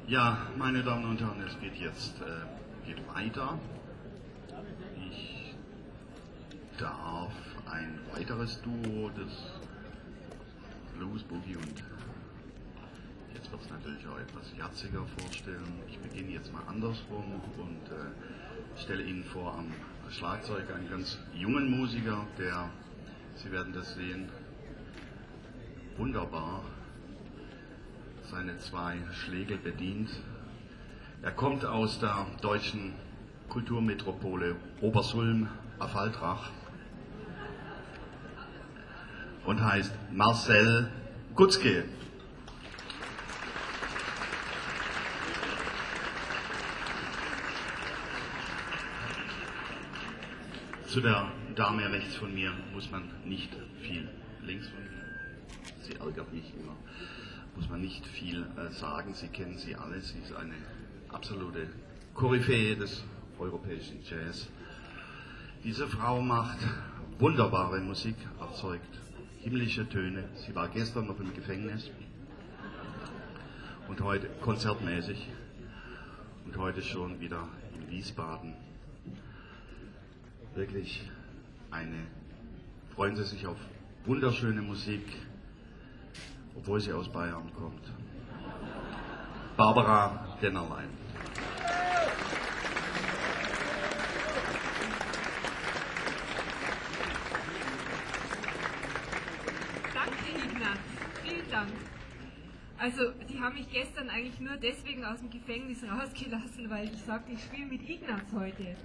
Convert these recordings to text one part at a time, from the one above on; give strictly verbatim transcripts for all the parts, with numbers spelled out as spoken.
Ja, meine Damen und Herren, es geht jetzt äh, geht weiter. Ich darf ein weiteres Duo des Blues, Boogie und jetzt wird es natürlich auch etwas jazziger vorstellen. Ich beginne jetzt mal andersrum und äh, stelle Ihnen vor am Schlagzeug einen ganz jungen Musiker, der, Sie werden das sehen, wunderbar seine zwei Schlägel bedient. Er kommt aus der deutschen Kulturmetropole Obersulm-Affaltrach und heißt Marcel Gutzke. Zu der Dame rechts von mir muss man nicht viel, links von mir, sie ärgert mich immer, muss man nicht viel äh, sagen. Sie kennen sie alle, sie ist eine absolute Koryphäe des europäischen Jazz. Diese Frau macht wunderbare Musik, erzeugt himmlische Töne. Sie war gestern noch im Gefängnis und heute konzertmäßig und heute schon wieder in Wiesbaden. Wirklich eine, freuen Sie sich auf wunderschöne Musik, obwohl sie aus Bayern kommt. Barbara Dennerlein. Danke, Ignaz. Vielen Dank. Also, die haben mich gestern eigentlich nur deswegen aus dem Gefängnis rausgelassen, weil ich sagte, ich spiele mit Ignaz heute.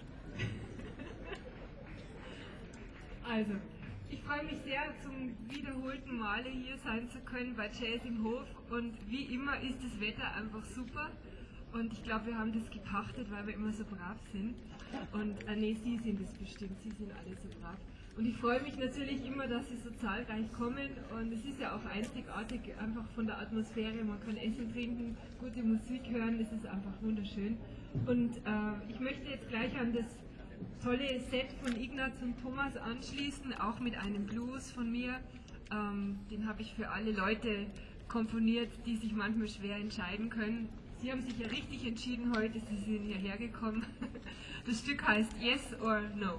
Also, ich freue mich sehr, zum wiederholten Male hier sein zu können bei Jazz im Hof und wie immer ist das Wetter einfach super und ich glaube, wir haben das gepachtet, weil wir immer so brav sind und äh, nee, Sie sind es bestimmt, Sie sind alle so brav und ich freue mich natürlich immer, dass Sie so zahlreich kommen und es ist ja auch einzigartig, einfach von der Atmosphäre, man kann essen, trinken, gute Musik hören, es ist einfach wunderschön und äh, ich möchte jetzt gleich an das tolle Set von Ignaz und Thomas anschließen, auch mit einem Blues von mir. Ähm, den habe ich für alle Leute komponiert, die sich manchmal schwer entscheiden können. Sie haben sich ja richtig entschieden heute, Sie sind hierher gekommen. Das Stück heißt Yes or No.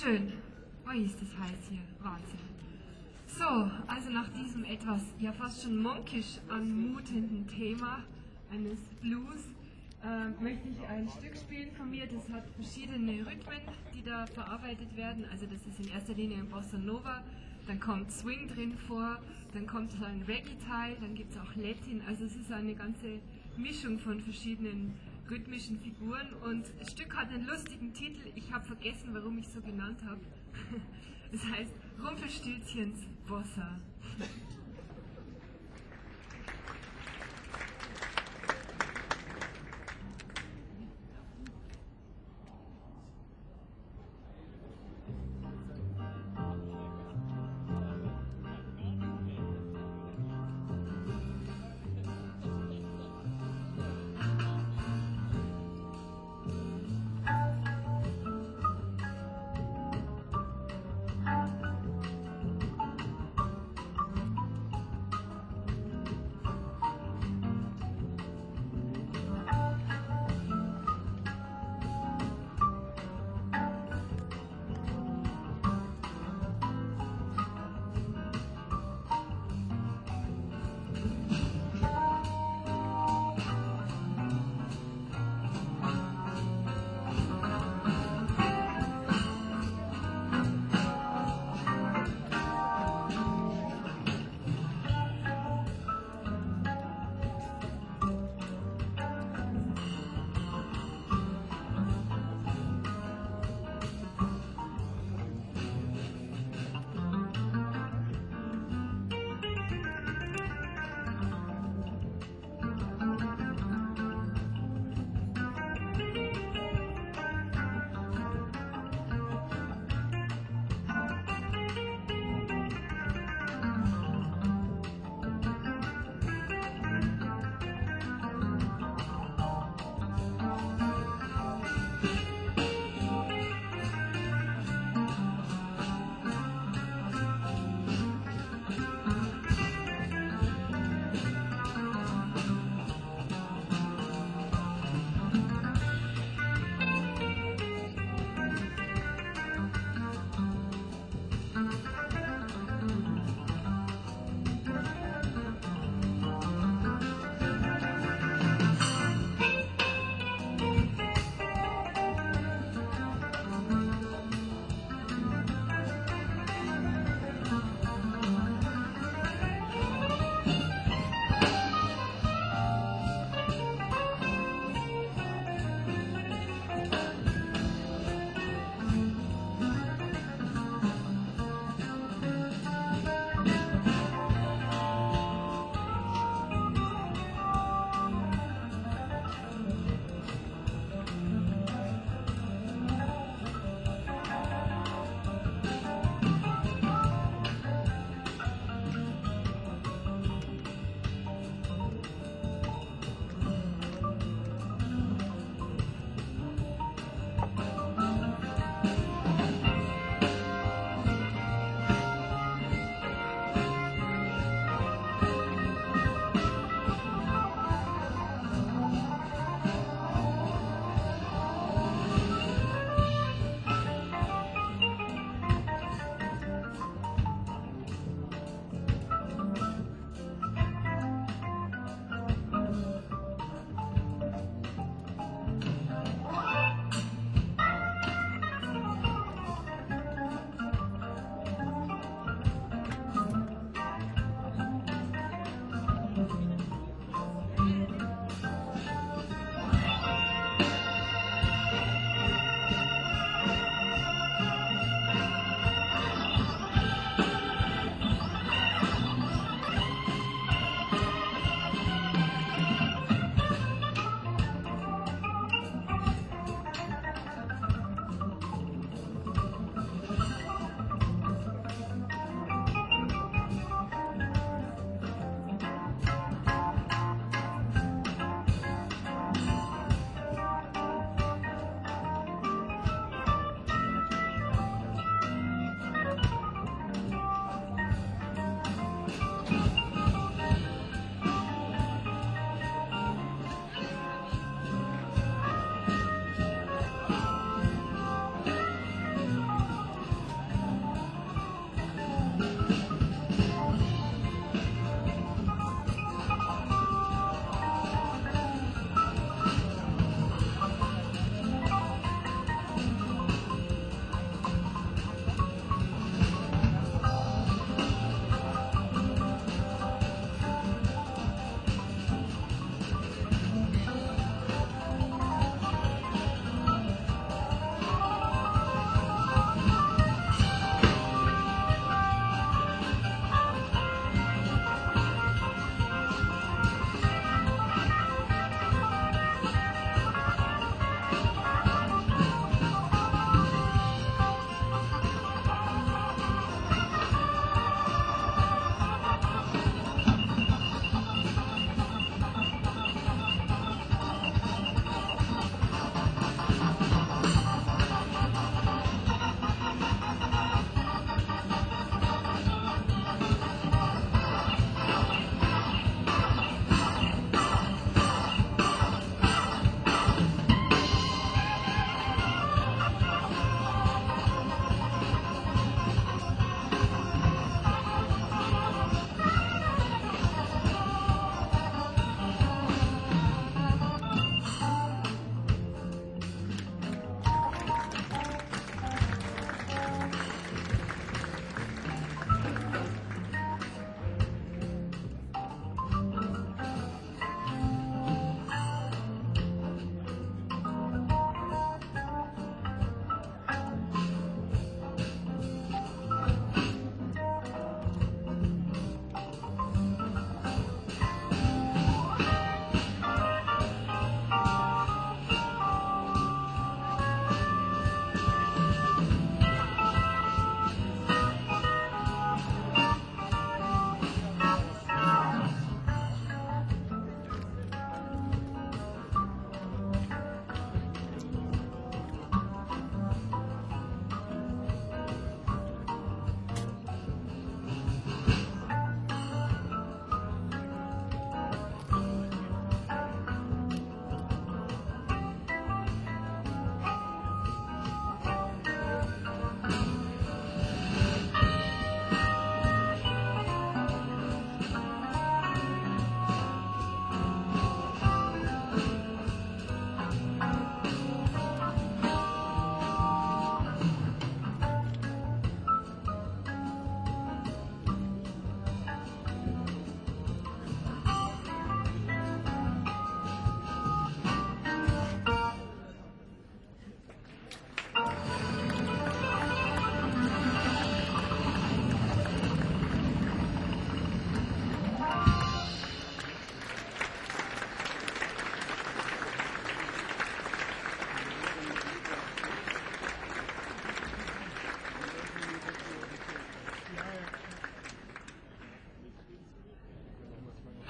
schön. Oh, ist das heiß hier. Wahnsinn. So, also nach diesem etwas, ja fast schon monkisch anmutenden Thema eines Blues, äh, möchte ich ein Stück spielen von mir. Das hat verschiedene Rhythmen, die da verarbeitet werden. Also das ist in erster Linie ein Bossa Nova, dann kommt Swing drin vor, dann kommt so ein Reggae-Teil, dann gibt es auch Latin. Also es ist eine ganze Mischung von verschiedenen rhythmischen Figuren und das Stück hat einen lustigen Titel. Ich habe vergessen, warum ich es so genannt habe. Es heißt Rumpelstilzchens Bossa.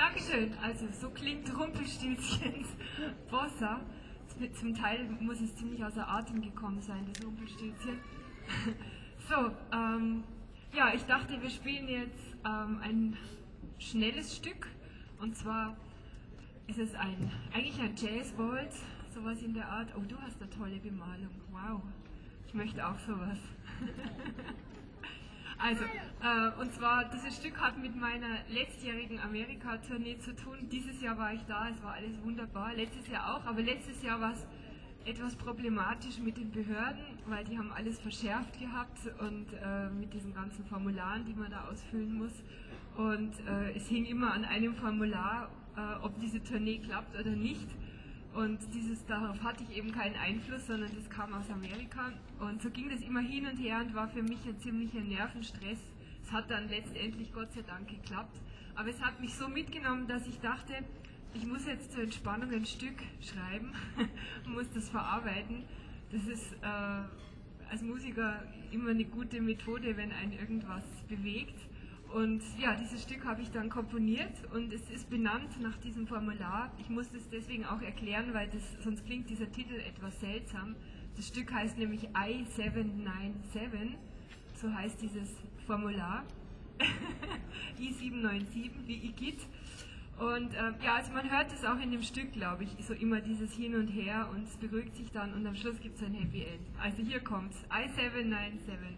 Dankeschön. Also so klingt Rumpelstilzchens Bossa. Zum Teil muss es ziemlich außer Atem gekommen sein, das Rumpelstilzchen. So, ähm, ja, ich dachte, wir spielen jetzt ähm, ein schnelles Stück. Und zwar ist es ein, eigentlich ein Jazz-Waltz, sowas in der Art. Oh, du hast eine tolle Bemalung. Wow, ich möchte auch sowas. Also, äh, und zwar, dieses Stück hat mit meiner letztjährigen Amerika-Tournee zu tun. Dieses Jahr war ich da, es war alles wunderbar, letztes Jahr auch, aber letztes Jahr war es etwas problematisch mit den Behörden, weil die haben alles verschärft gehabt und äh, mit diesen ganzen Formularen, die man da ausfüllen muss. Und äh, es hing immer an einem Formular, äh, ob diese Tournee klappt oder nicht. Und dieses, darauf hatte ich eben keinen Einfluss, sondern das kam aus Amerika. Und so ging das immer hin und her und war für mich ein ziemlicher Nervenstress. Es hat dann letztendlich Gott sei Dank geklappt. Aber es hat mich so mitgenommen, dass ich dachte, ich muss jetzt zur Entspannung ein Stück schreiben und muss das verarbeiten. Das ist äh, als Musiker immer eine gute Methode, wenn einen irgendwas bewegt. Und ja, dieses Stück habe ich dann komponiert und es ist benannt nach diesem Formular. Ich muss das deswegen auch erklären, weil das, sonst klingt dieser Titel etwas seltsam. Das Stück heißt nämlich I sieben neun sieben, so heißt dieses Formular. I sieben neun sieben wie Igitt. Und äh, ja, also man hört es auch in dem Stück, glaube ich, so immer dieses Hin und Her und es beruhigt sich dann und am Schluss gibt es ein Happy End. Also hier kommt's, I sieben neun sieben.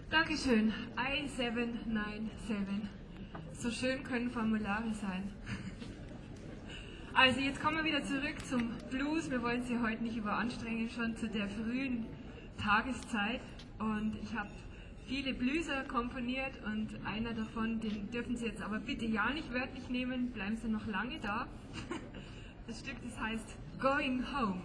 Dankeschön. I sieben neun sieben. So schön können Formulare sein. Also jetzt kommen wir wieder zurück zum Blues. Wir wollen Sie heute nicht überanstrengen, schon zu der frühen Tageszeit. Und ich habe viele Blueser komponiert und einer davon, den dürfen Sie jetzt aber bitte ja nicht wörtlich nehmen, bleiben Sie noch lange da. Das Stück, das heißt Going Home.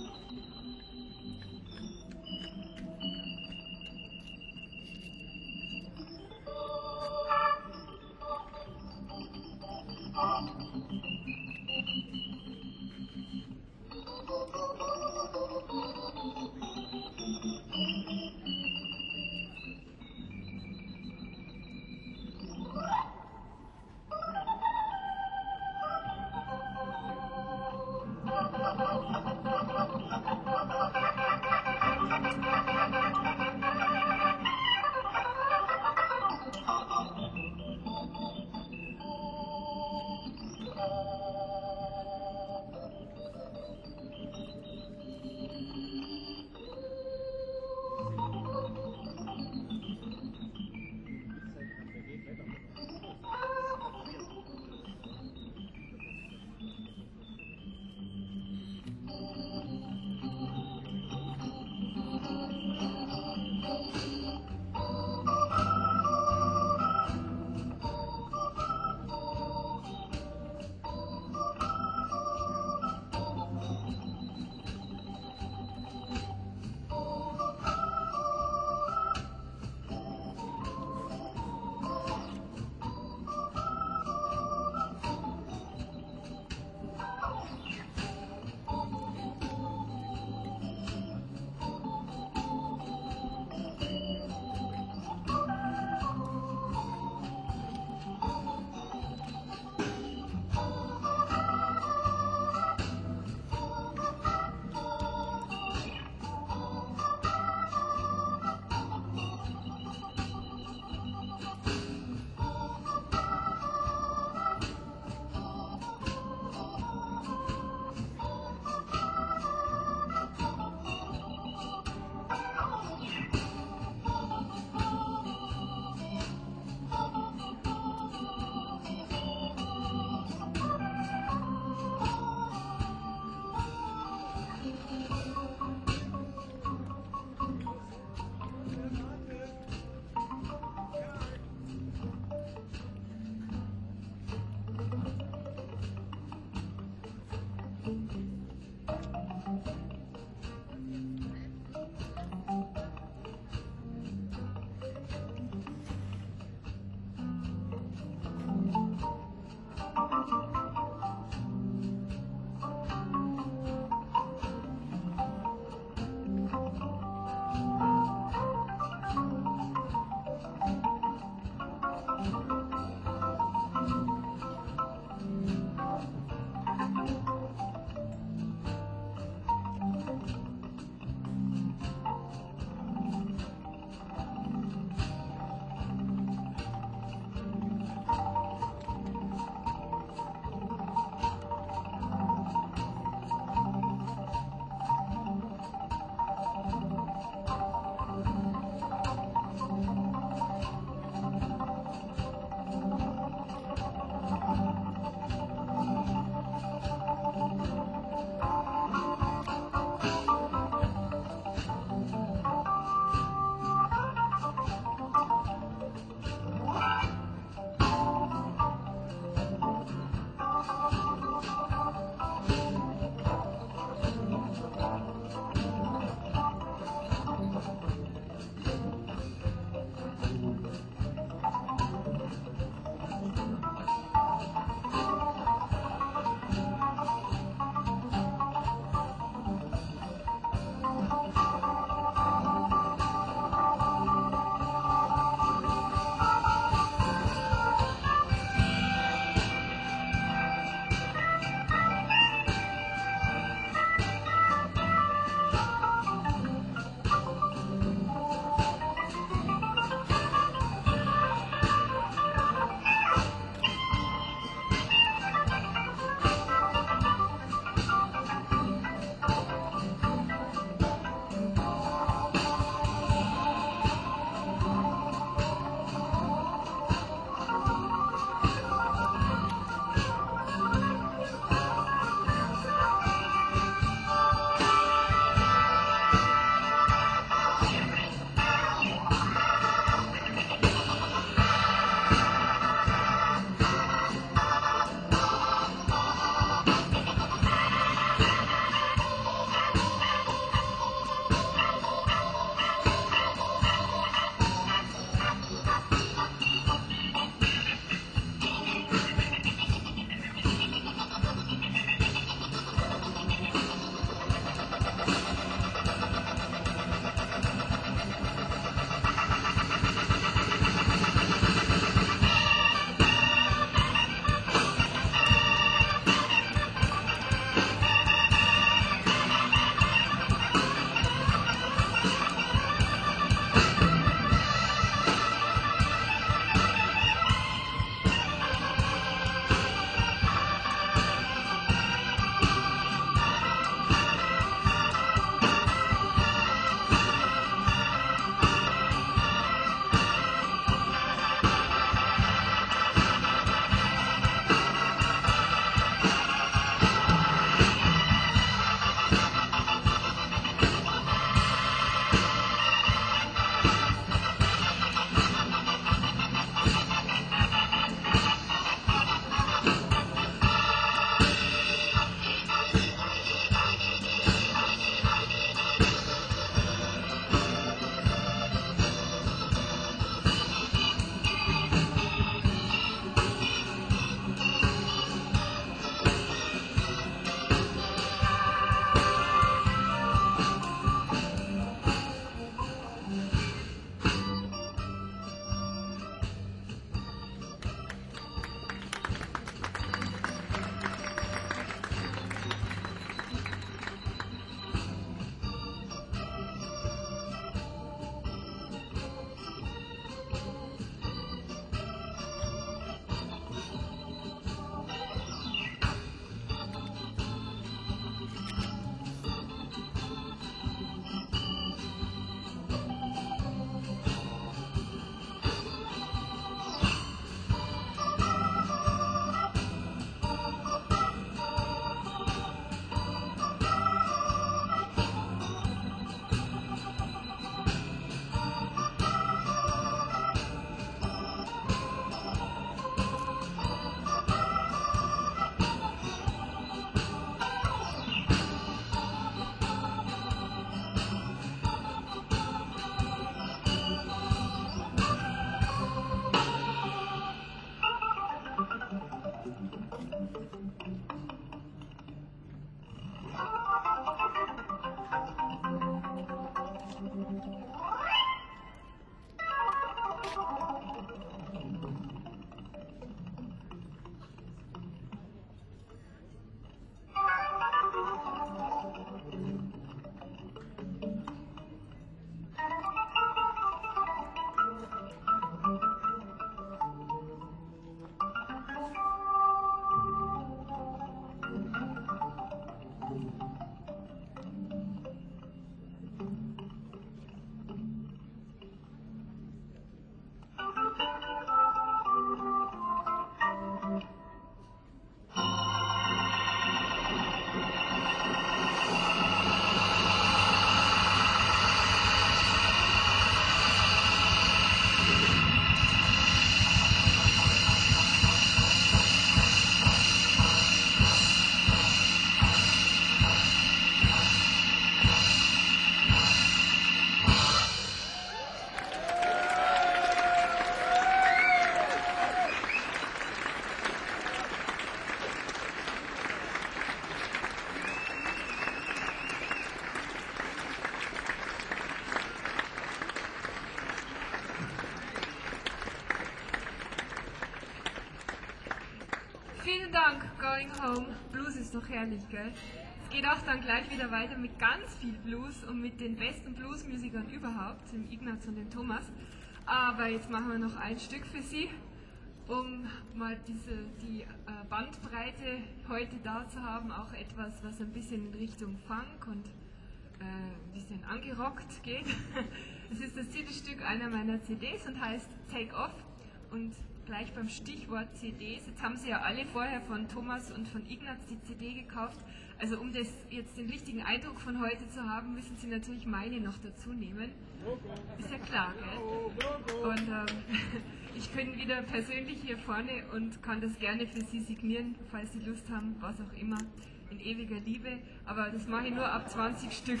Going Home. Blues ist doch herrlich, gell? Es geht auch dann gleich wieder weiter mit ganz viel Blues und mit den besten Bluesmusikern überhaupt, dem Ignaz und dem Thomas. Aber jetzt machen wir noch ein Stück für Sie, um mal diese, die äh, Bandbreite heute da zu haben, auch etwas, was ein bisschen in Richtung Funk und äh, ein bisschen angerockt geht. Es ist das Titelstück einer meiner C Ds und heißt Take Off. Und gleich beim Stichwort C Ds, jetzt haben Sie ja alle vorher von Thomas und von Ignaz die C D gekauft. Also um das jetzt den richtigen Eindruck von heute zu haben, müssen Sie natürlich meine noch dazu nehmen. Ist ja klar, gell? Und ähm, ich bin wieder persönlich hier vorne und kann das gerne für Sie signieren, falls Sie Lust haben, was auch immer, in ewiger Liebe. Aber das mache ich nur ab zwanzig Stück.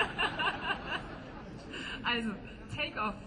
Also, Take Off.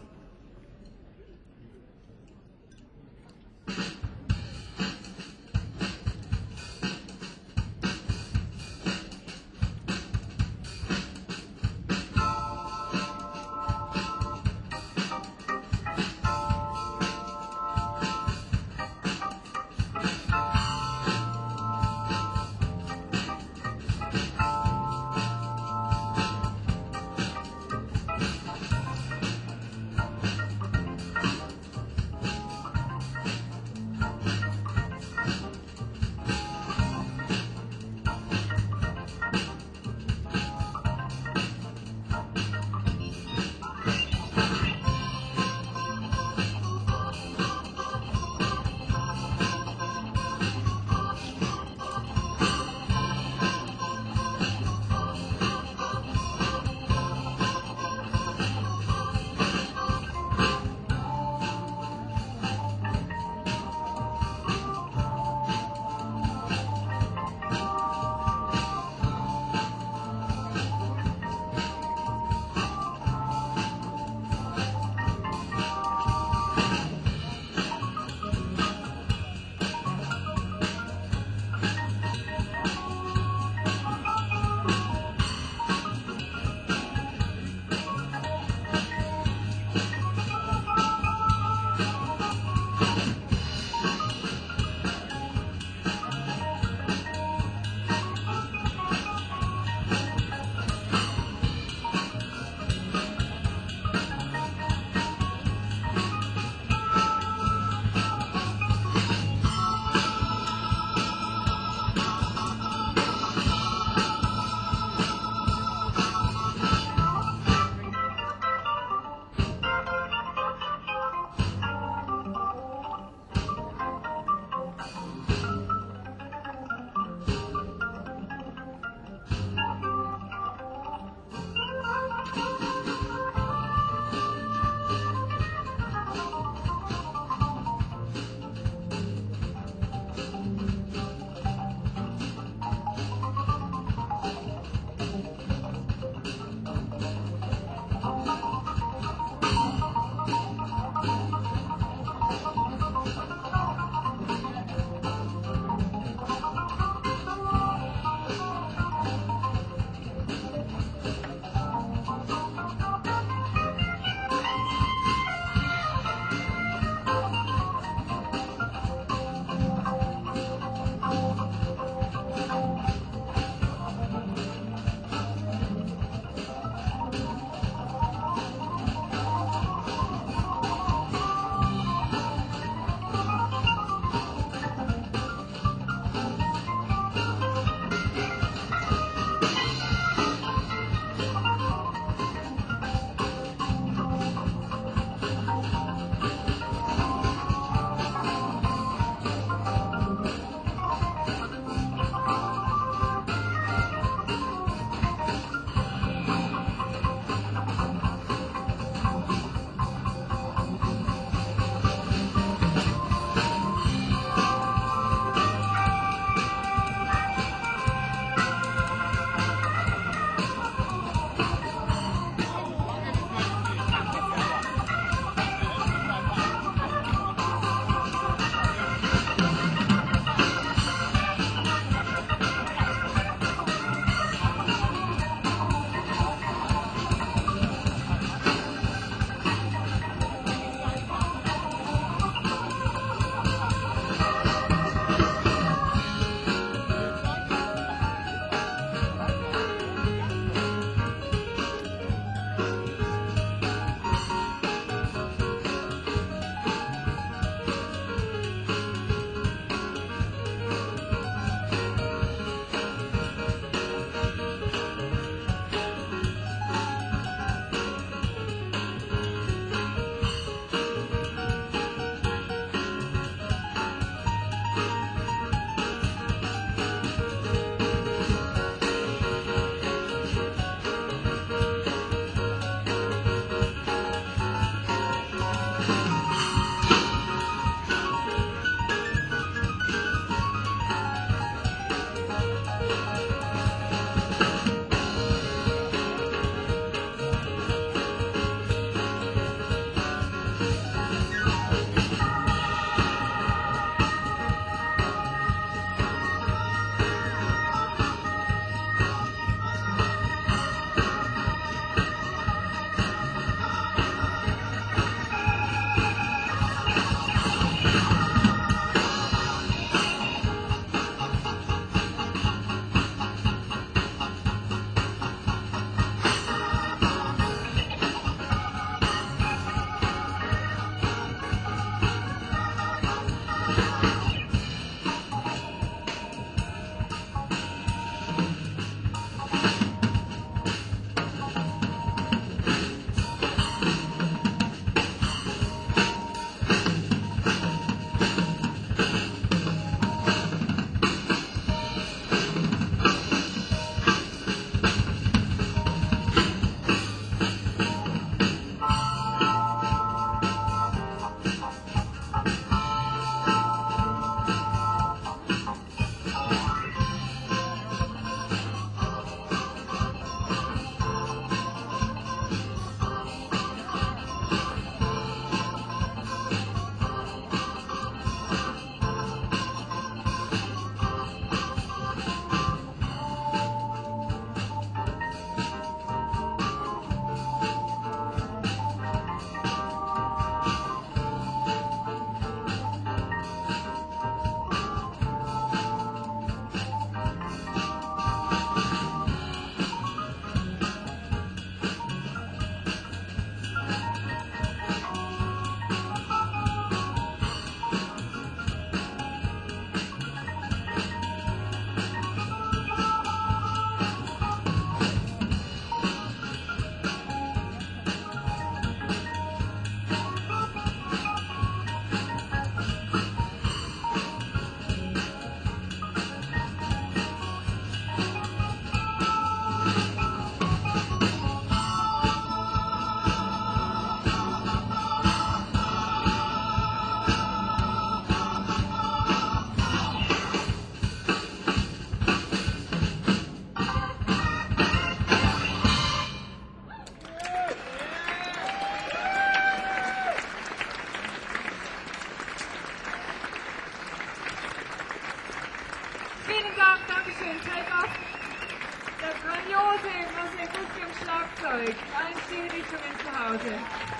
Vielen Dank, Dankeschön. Zeig auf der grandiose Musik im Schlagzeug. Allen Stilrichtungen zu Hause.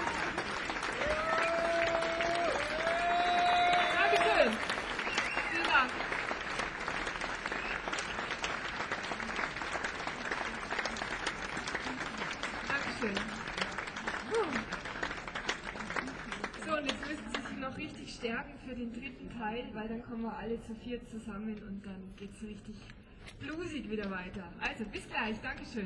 Dankeschön. Vielen Dank. Dankeschön. So, und jetzt müssen Sie sich noch richtig stärken für den dritten Teil, weil dann kommen wir alle zu viert zusammen und dann geht es richtig bluesig wieder weiter. Also, bis gleich. Dankeschön.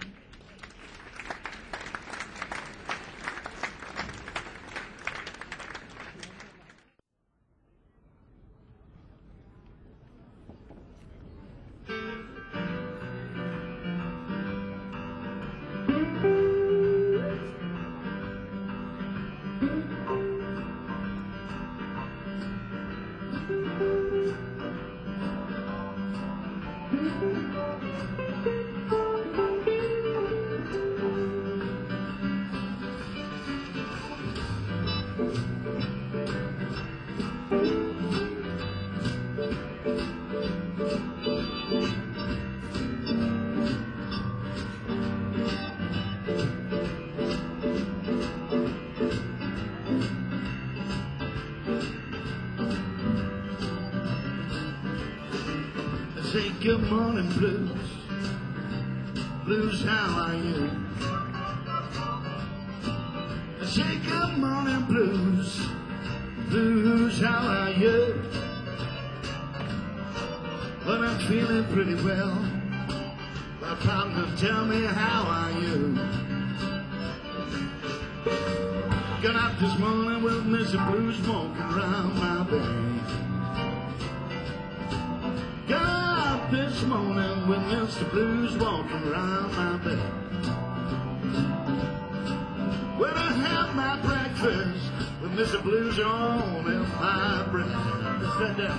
Say good morning blues, blues how are you? Say good morning blues, blues how are you? Well, I'm feeling pretty well, well, come to tell me how are you? Got up this morning with Mister Blues walking around my bed. This morning with Mister Blues walking around my bed. When I have my breakfast with Mister Blues on in my bread.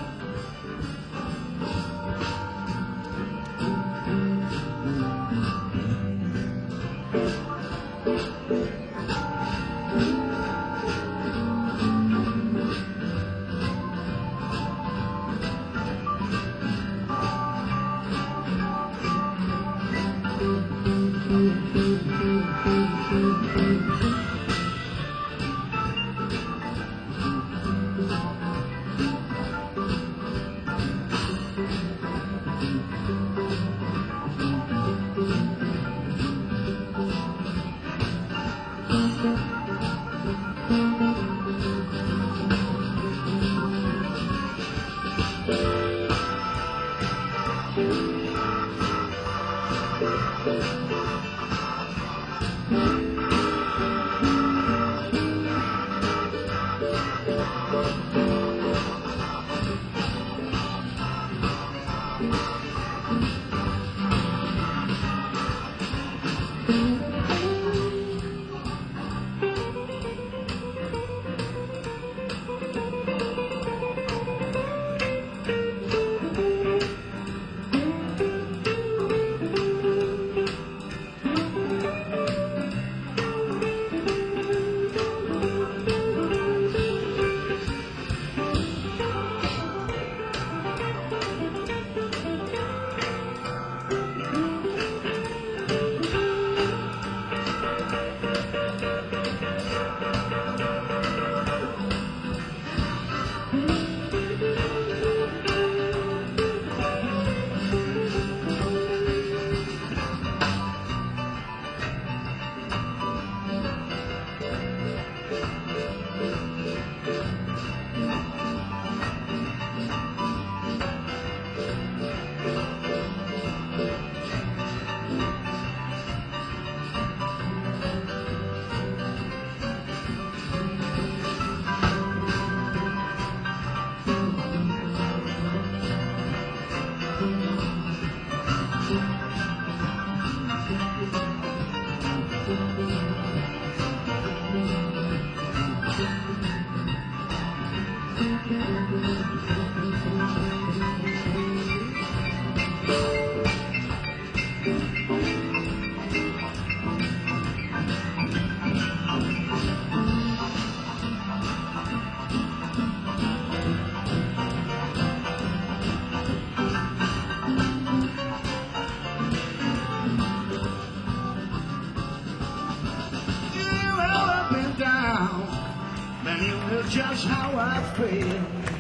just how I feel.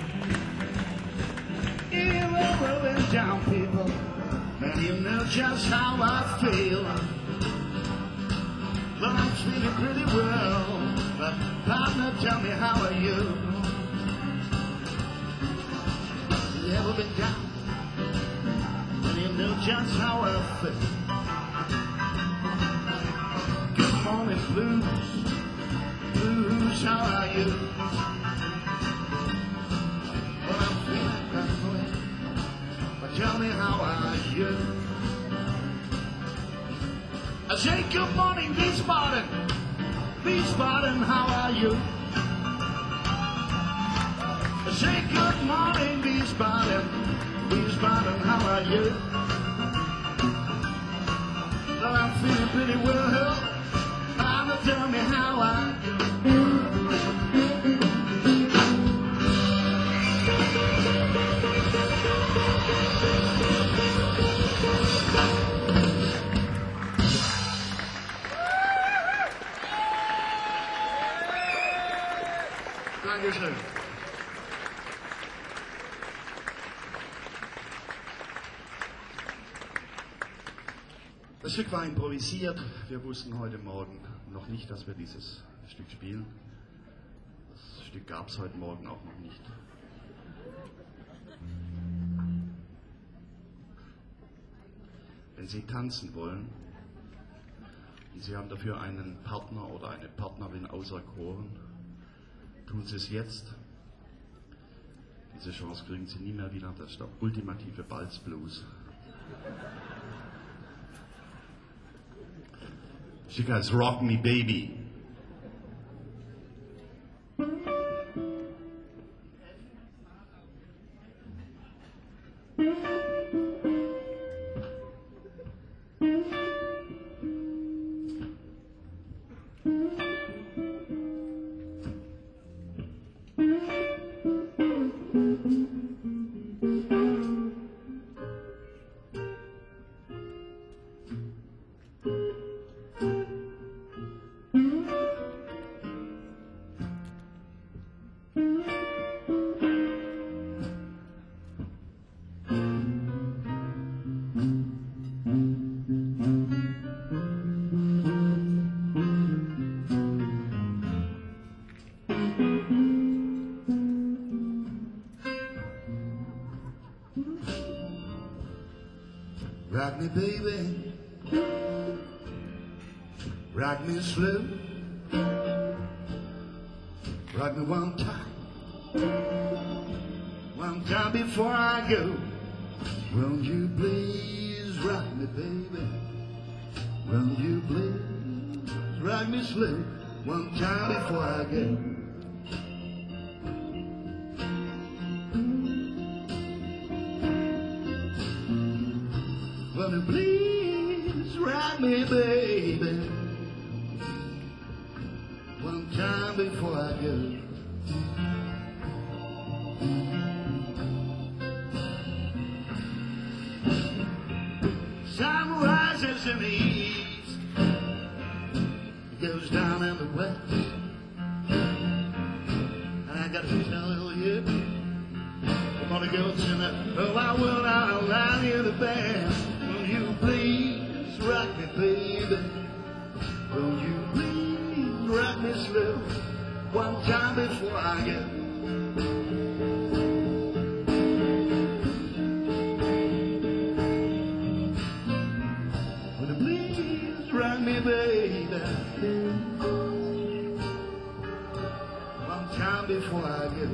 You were rolling down, people, and you know just how I feel. Well, I'm feeling pretty well, but partner, tell me, how are you? You ever been down, and you know just how I feel. Good morning, blues, blues, how are you? Well, I'm feeling that way, but tell me, how are you? I say good morning, Wiesbaden, Wiesbaden, how are you? I say good morning, Wiesbaden, Wiesbaden, how are you? Well, I'm feeling pretty well, Mama, tell me how I do. Dankeschön. Das Stück war improvisiert. Wir wussten heute Morgen noch nicht, dass wir dieses Stück spielen. Das Stück gab es heute Morgen auch noch nicht. Wenn Sie tanzen wollen und Sie haben dafür einen Partner oder eine Partnerin auserkoren, tun Sie es jetzt. Diese Chance kriegen Sie nie mehr wieder. Das ist der ultimative Balzblues. She goes, rock me, baby. Rock me, baby, rock me slow, rock me one time, one time before I go. Won't you please rock me, baby, won't you please rock me slow, one time before I go. Won't you please rock me, baby, one time before I go. Sun rises in the east, it goes down in the west, and I got to tell you, I'm gonna go tonight. Oh, I will not allow you to band. Will you please rock me, baby? Will you please rock me slow, one time before I go? Will you please rock me, baby, one time before I go?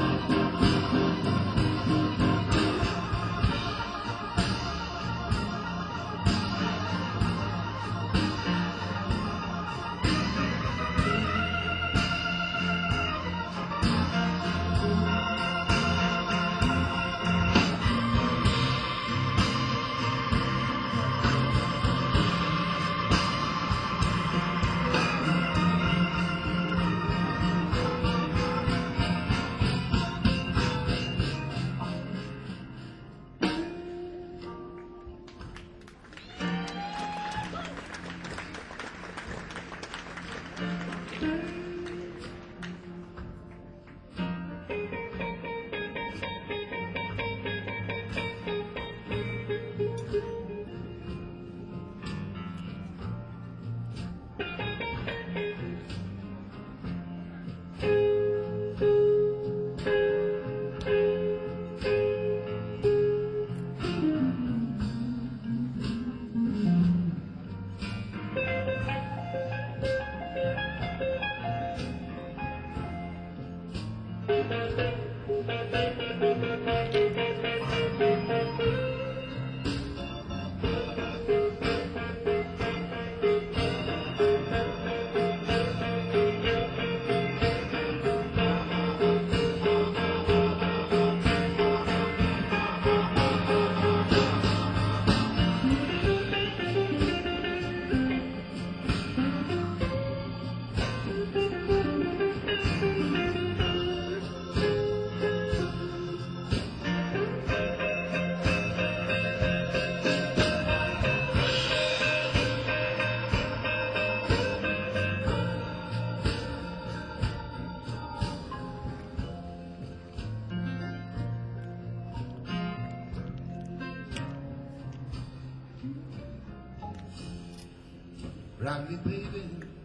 Rock me, baby.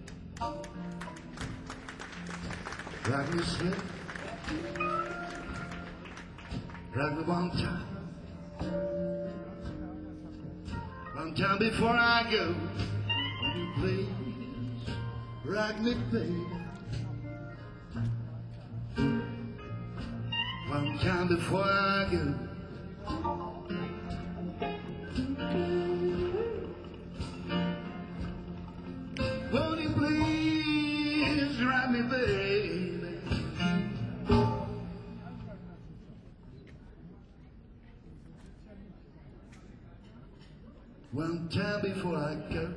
Rock me slow. Rock me one time. One time before I go. Please, rock me, baby. One time before I go. Won't you please rock me, baby? One time before I go.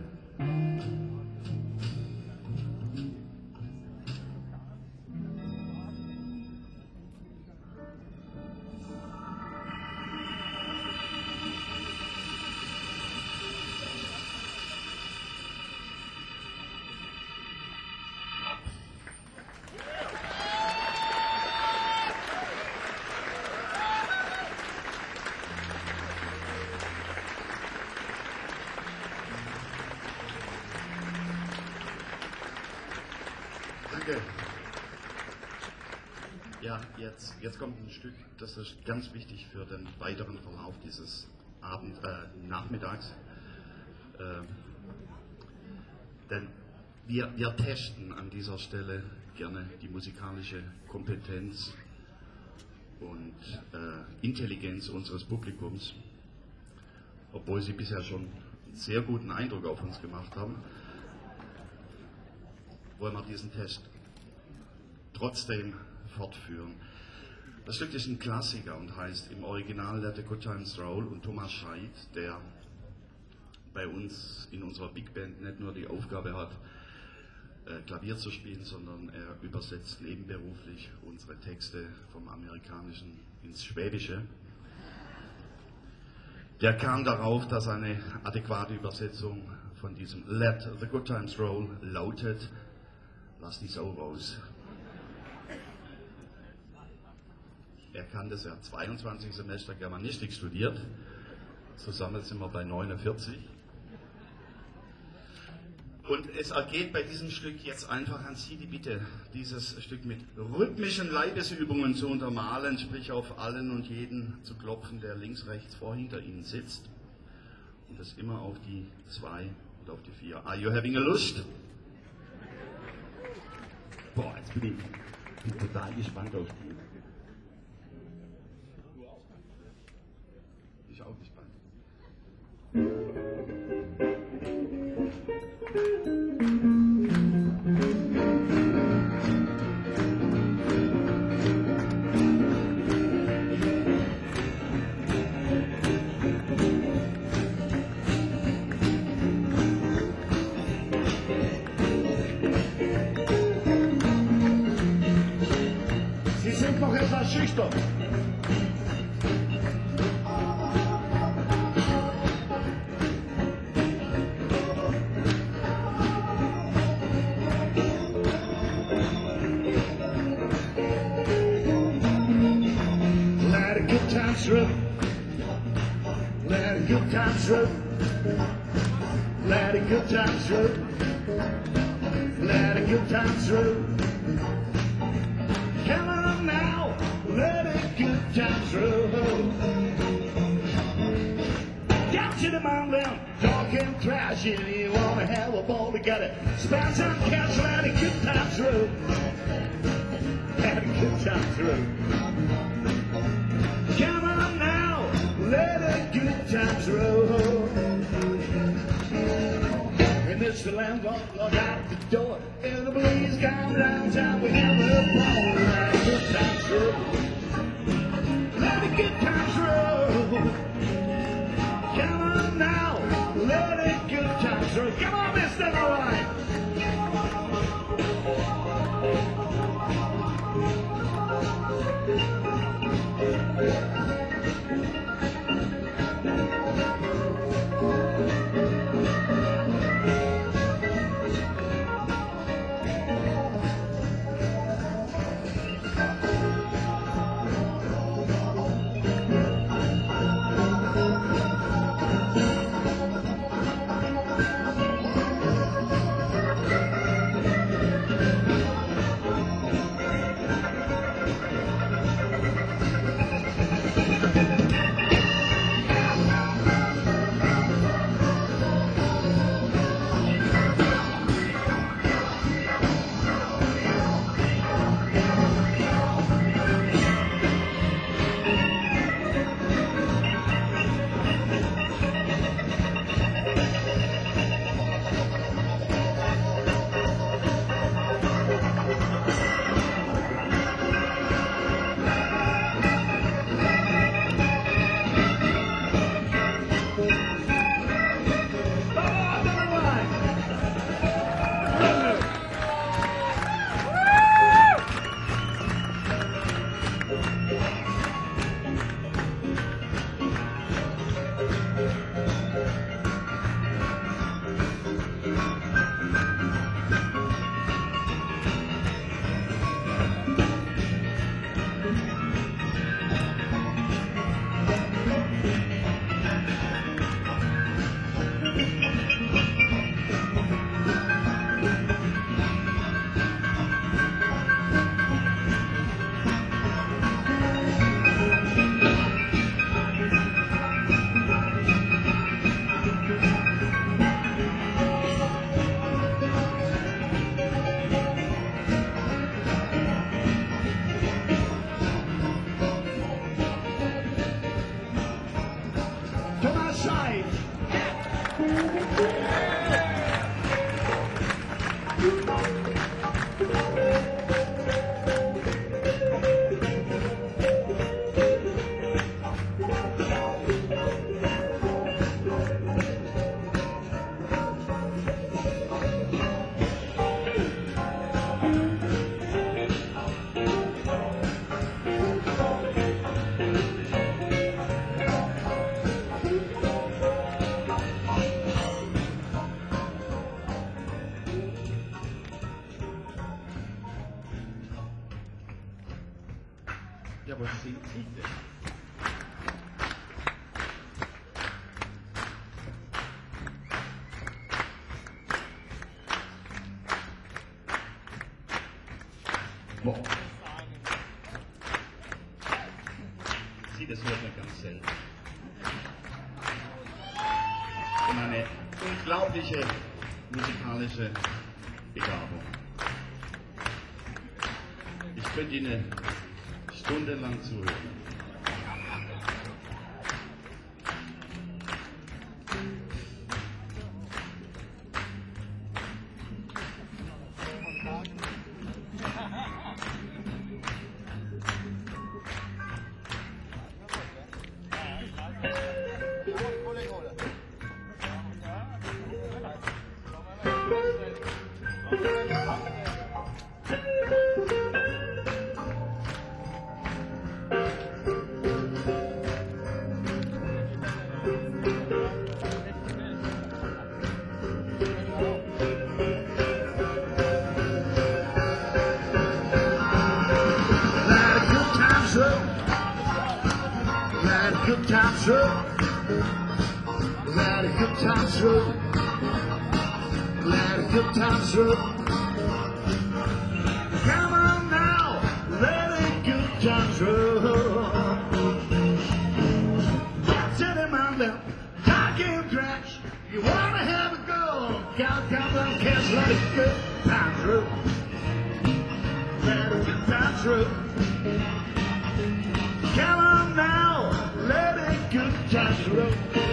Danke. Ja, jetzt, jetzt kommt ein Stück, das ist ganz wichtig für den weiteren Verlauf dieses Abend, äh, Nachmittags. Äh, denn wir, wir testen an dieser Stelle gerne die musikalische Kompetenz und äh, Intelligenz unseres Publikums, obwohl sie bisher schon einen sehr guten Eindruck auf uns gemacht haben. Wollen wir diesen Test trotzdem fortführen. Das Stück ist ein Klassiker und heißt im Original Let the Good Times Roll, und Thomas Scheidt, der bei uns in unserer Big Band nicht nur die Aufgabe hat, äh, Klavier zu spielen, sondern er übersetzt nebenberuflich unsere Texte vom Amerikanischen ins Schwäbische. Der kam darauf, dass eine adäquate Übersetzung von diesem Let the Good Times Roll lautet: Lass die Sau raus. Er kann das, er hat zweiundzwanzig Semester Germanistik studiert. Zusammen sind wir bei neunundvierzig. Und es ergeht bei diesem Stück jetzt einfach an Sie die Bitte, dieses Stück mit rhythmischen Leibesübungen zu untermalen, sprich auf allen und jeden zu klopfen, der links, rechts, vor, hinter Ihnen sitzt. Und das immer auf die zwei und auf die vier. Are you having a Lust? Boah, jetzt bin ich bin total gespannt auf die. noch etwas schüchtern. Let a good time through. Let a good time through. Let a good time through. Let a good time through. Come on now, let a good time through. Got to the mountain, talking trash. If you wanna have a ball together, spend some cash. Let a good time through. Let a good time through. Come on now, let a good time through. And Mister Landlord, look out the door. And the police come downtown, we have a ball. Let a good time through. Let a good time through. Come on now, let a good time through. Come on, Mister Alright. Ja, was singt sie denn? Boah. Sie, das hört man ganz selten. Und eine unglaubliche musikalische Begabung. Ich könnte Ihnen stundenlang zuhören. road. Ride a good times road. Ride a good times road. Ride a good times road. Come on now, let a good times roll. Set him on down, talk and crash. You wanna have a go? Count, count, count, can't let it good times roll. Let a good times roll. Come on now, let a good times roll.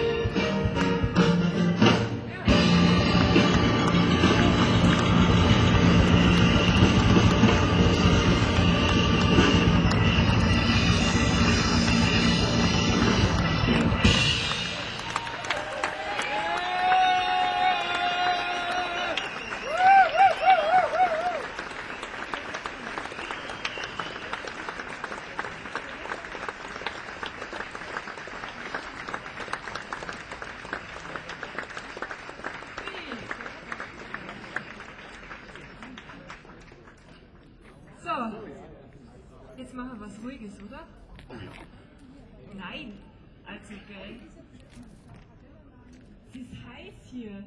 Jetzt machen wir was Ruhiges, oder? Oh ja. Nein, also gell. Es ist heiß hier.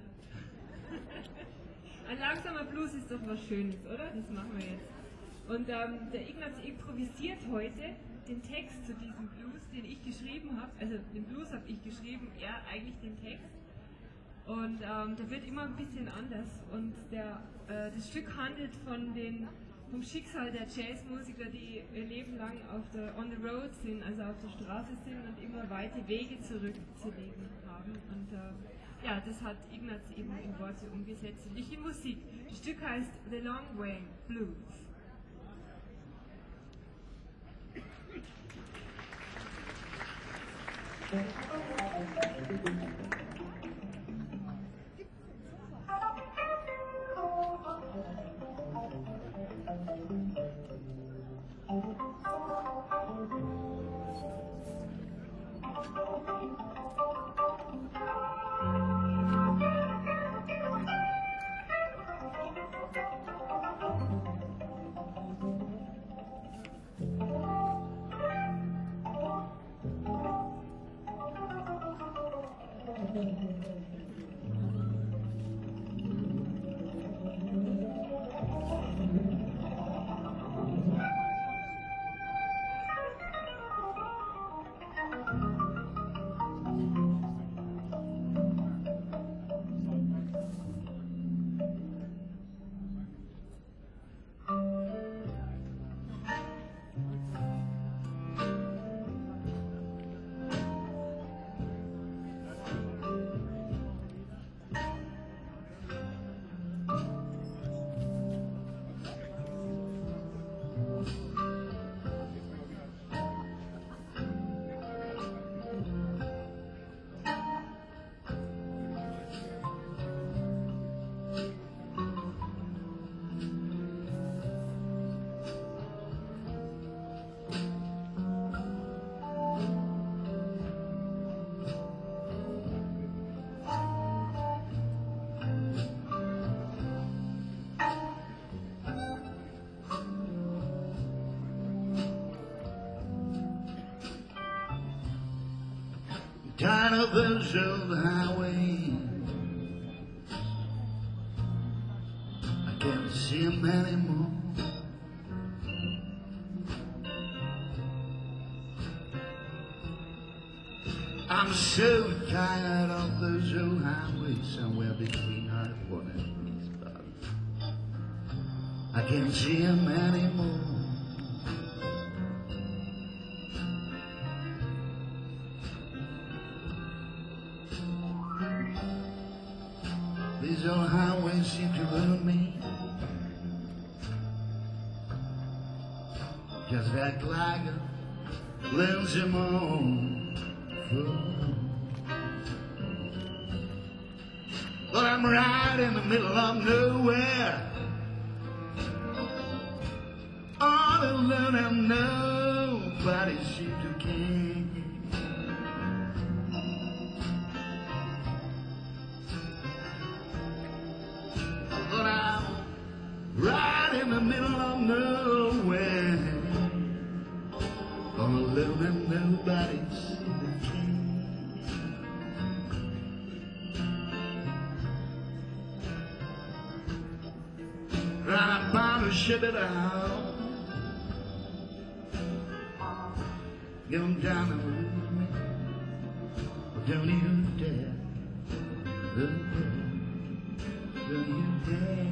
Ein langsamer Blues ist doch was Schönes, oder? Das machen wir jetzt. Und ähm, der Ignaz improvisiert heute den Text zu diesem Blues, den ich geschrieben habe. Also den Blues habe ich geschrieben, er eigentlich den Text. Und ähm, der wird immer ein bisschen anders. Und der, äh, das Stück handelt von den vom Schicksal der Jazzmusiker, die ihr Leben lang auf der, on the road sind, also auf der Straße sind und immer weite Wege zurückzulegen haben. Und äh, ja, das hat Ignaz eben in Worte umgesetzt und ich in Musik. Das Stück heißt The Long Way Blues. Tired of those old highways, I can't see them anymore. I'm so tired of those old highways somewhere between California and East. I can't see them anymore. These old highways seem to ruin me, just act like a lonesome old fool. But I'm right in the middle of nowhere, all alone and nobody seems to care. Right in the middle of nowhere, Well, then nobody's the king. I'm bound to ship it out. Get 'em down the road. Don't you dare. Don't you dare. Don't you dare.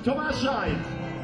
Thomas Scheid.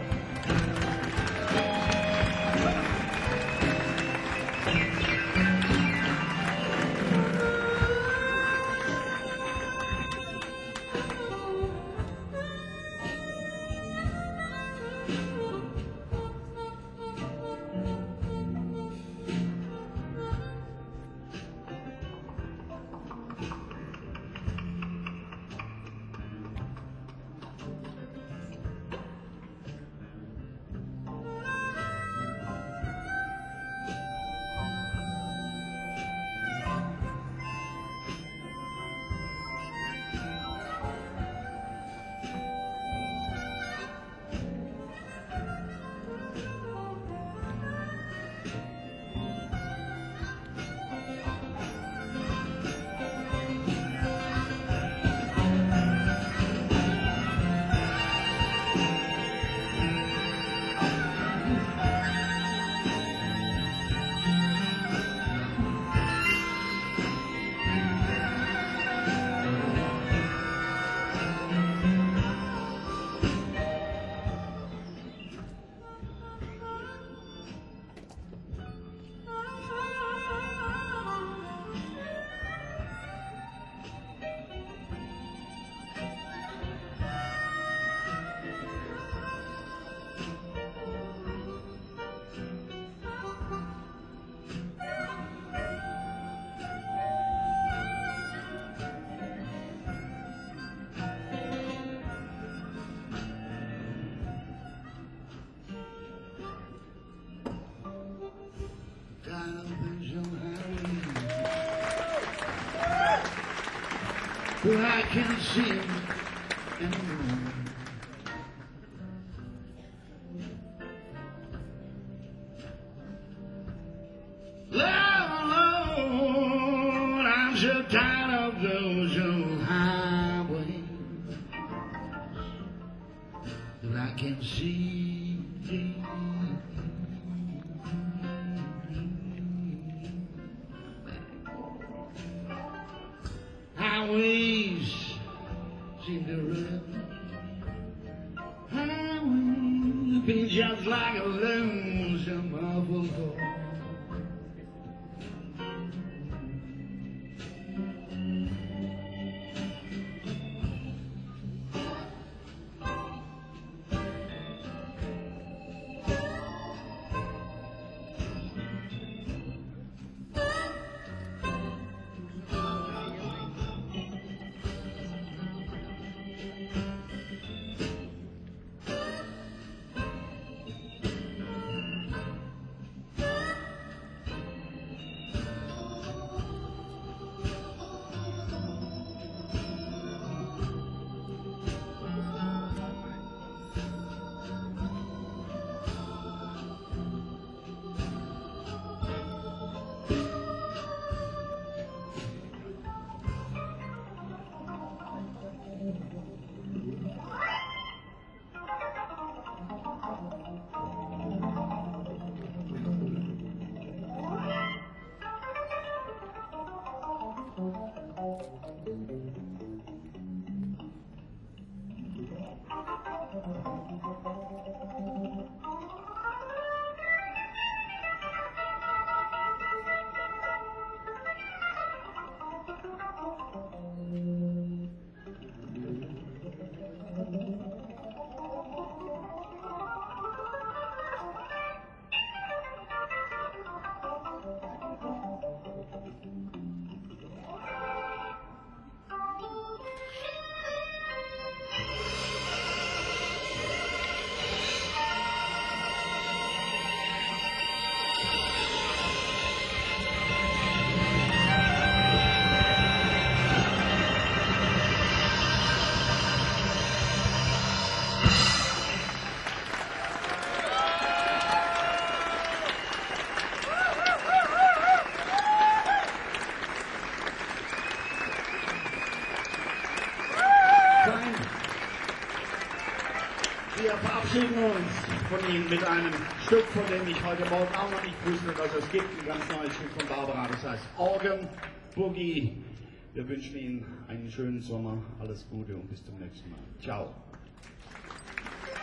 But I can't see him anymore. Lord, I'm so tired of those old highways that I can't see. Highways seem to run. Highways been just like a lonesome awful call. Wir verabschieden uns von Ihnen mit einem Stück, von dem ich heute Morgen auch noch nicht wusste, dass es gibt, ein ganz neues Stück von Barbara, das heißt Organ Boogie. Wir wünschen Ihnen einen schönen Sommer, alles Gute und bis zum nächsten Mal. Ciao.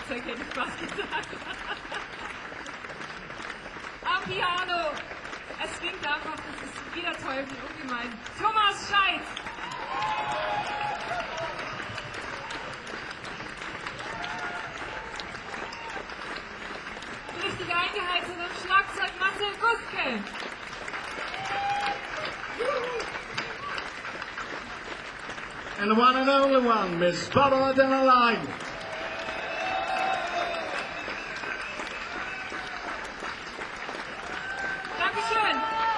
Schlagzeug, hätte ich fast gesagt. Am Piano. Es klingt einfach, das ist wie der Teufel, ungemein. Thomas Scheidt. Richtig eingeheizt am Schlagzeug Marcel Guske. And the one and only one, Miss Barbara Delaline. Dankeschön.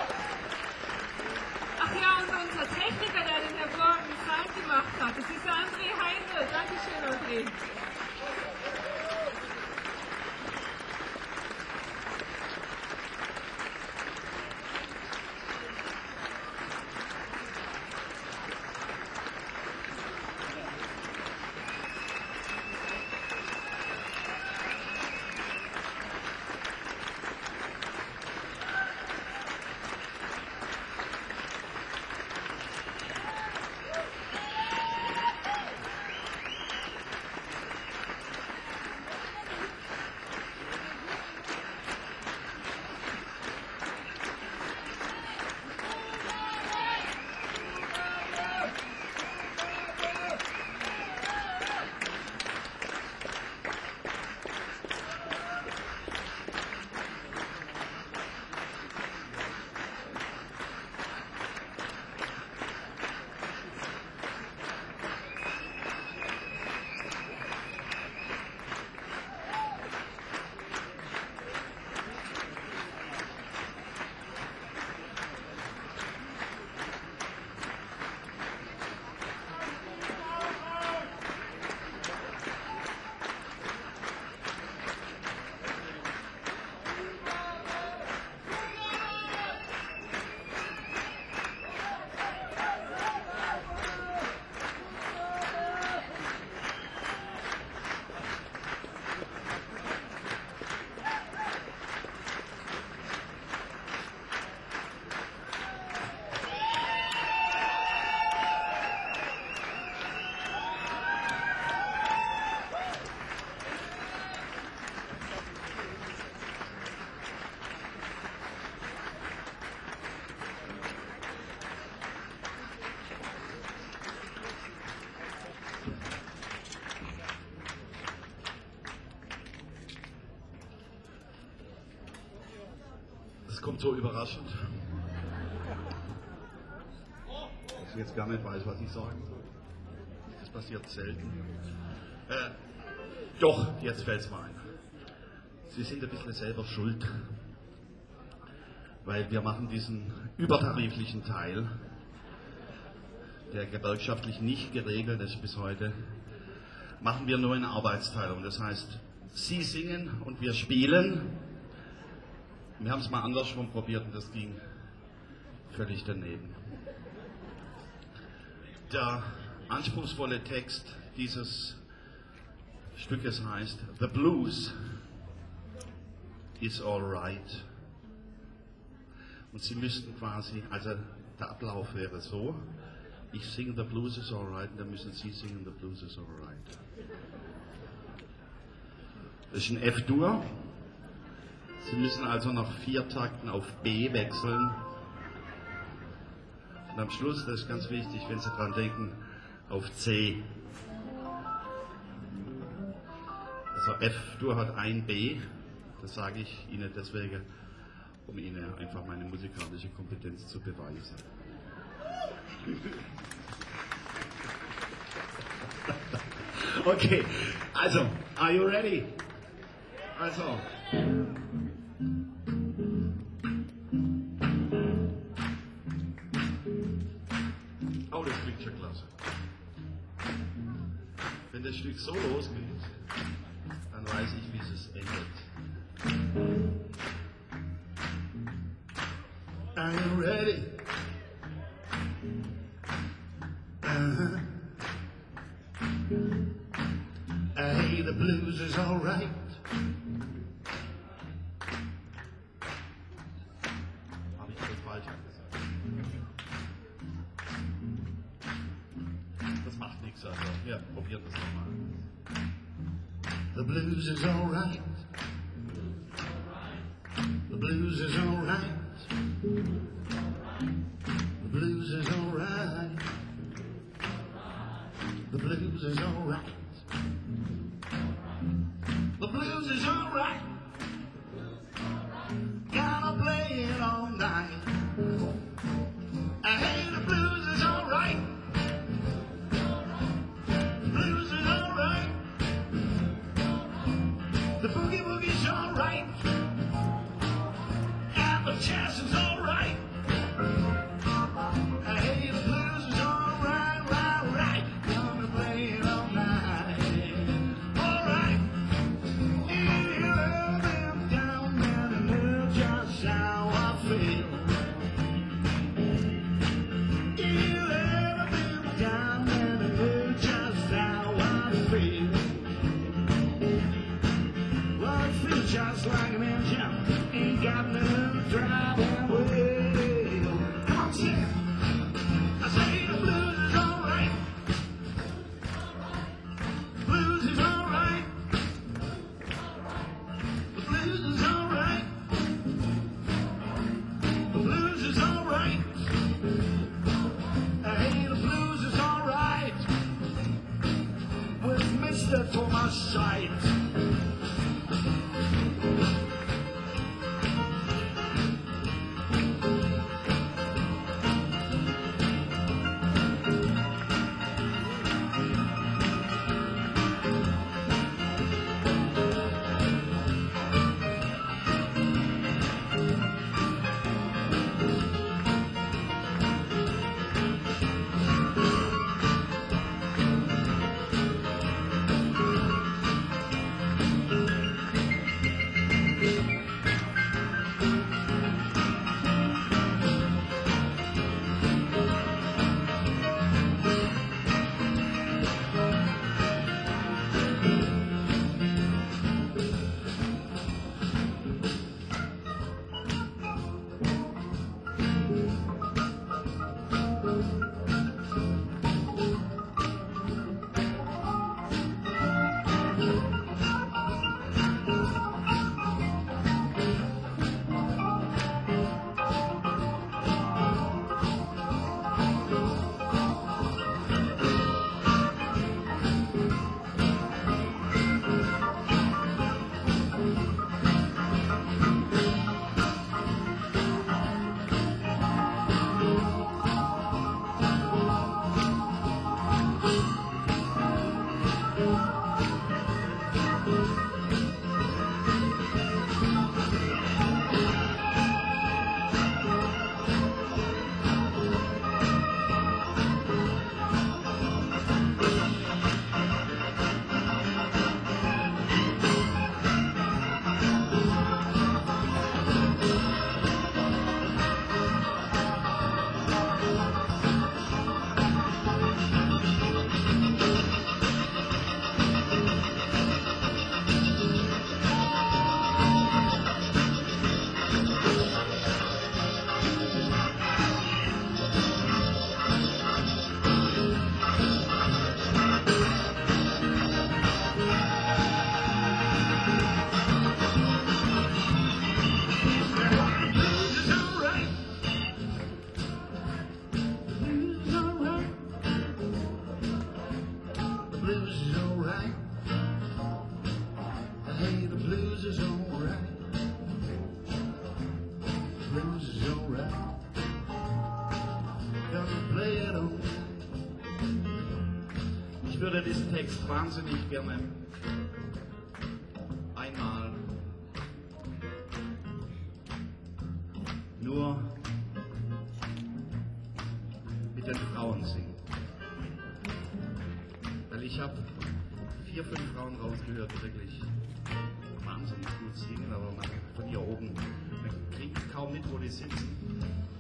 Ach ja, und unser Techniker, der den hervorragenden Sound gemacht hat, das ist der André Heindl. Dankeschön, André. Das kommt so überraschend, dass ich jetzt gar nicht weiß, was ich sagen soll. Das passiert selten. Äh, doch, jetzt fällt es mir ein. Sie sind ein bisschen selber schuld, weil wir machen diesen übertariflichen Teil, der gewerkschaftlich nicht geregelt ist bis heute, machen wir nur in Arbeitsteilung. Das heißt, Sie singen und wir spielen. Wir haben es mal andersrum probiert und das ging völlig daneben. Der anspruchsvolle Text dieses Stückes heißt The Blues is alright. Und Sie müssten quasi, also der Ablauf wäre so, ich singe The Blues is alright und dann müssen Sie singen The Blues is alright. Das ist ein F-Dur. Sie müssen also nach vier Takten auf B wechseln. Und am Schluss, das ist ganz wichtig, wenn Sie dran denken, auf C. Also F-Dur hat ein B, das sage ich Ihnen deswegen, um Ihnen einfach meine musikalische Kompetenz zu beweisen. Okay, also, are you ready? Also. Oh, das klingt schon klasse. Wenn das Stück so losgeht, dann weiß ich, wie es endet. Are you ready? Uh-huh. Hey, the blues is alright. Habe ich das falsch gesagt? Das macht nichts, also. Ja, probiert das nochmal. The blues is alright. The blues is alright. The blues is alright. The blues is alright. The blues is alright. Gotta play it all night. Hey, the blues is alright. The blues is alright. The boogie boogie's alright. And the jazz is alright. Hey, the blues is alright, right, right. Gonna play it all night. Alright. You love them down there and know just how I feel. You love them down there and know just how I feel. Well, it feels just like an engine. Ain't got no driving wheel. Come on, sing it. I say the blues is alright. Blues is alright. The blues is alright. The blues is alright. Hey, the blues is alright. With Mister Thomas Sight. Ich würde diesen Text wahnsinnig gerne einmal nur mit den Frauen singen. Weil ich habe vier, fünf Frauen rausgehört, die wirklich wahnsinnig gut singen, aber man von hier oben, man kriegt kaum mit, wo die sitzen.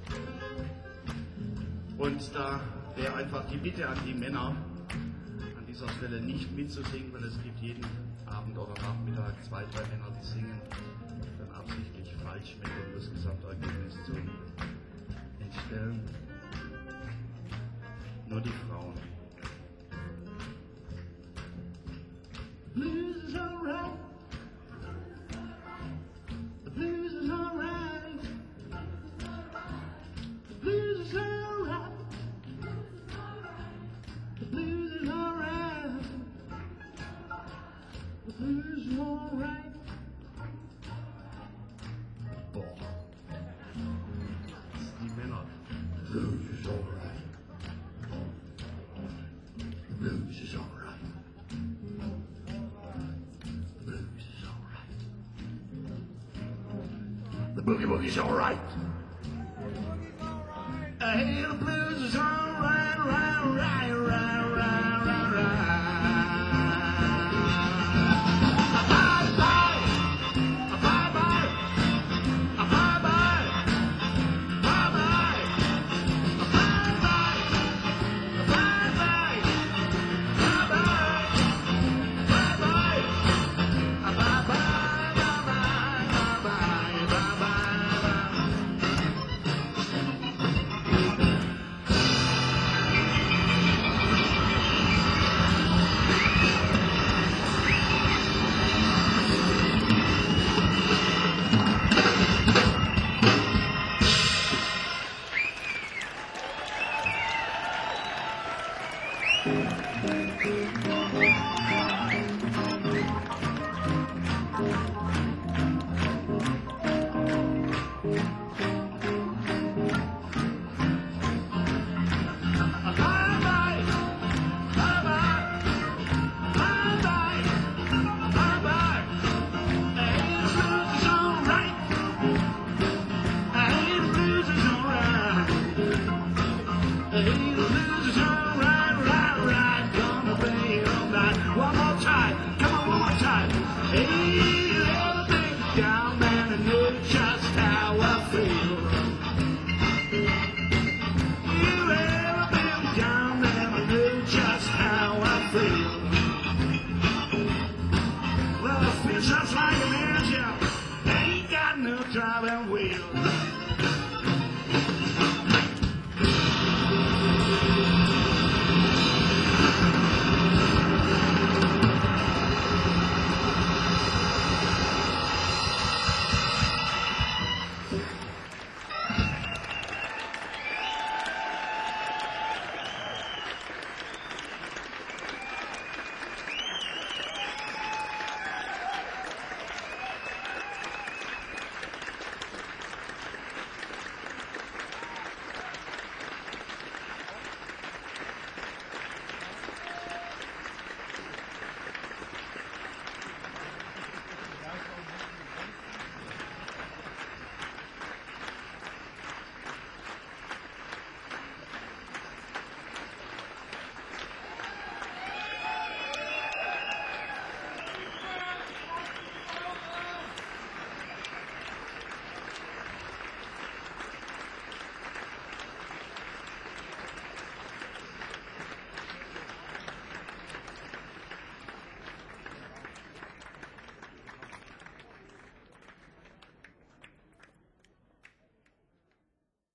Und da wäre einfach die Bitte an die Männer, an dieser Stelle nicht mitzusingen, weil es gibt jeden Abend oder Nachmittag zwei, drei Männer, die singen, dann absichtlich falsch mit, um das Gesamtergebnis zu entstellen. Nur die Frauen. Blues is alright. blues is alright. Boah. Die Männer. Blues is alright. Blues is alright. Blues is alright. The boogie boogie's alright. Hey, the blues is alright, right, right, right, right, right, right. Bye bye, bye bye, bye bye, bye bye, bye bye, bye bye, bye bye, bye bye, bye bye, bye bye, bye bye. Just like an engine, ain't got no driving wheel.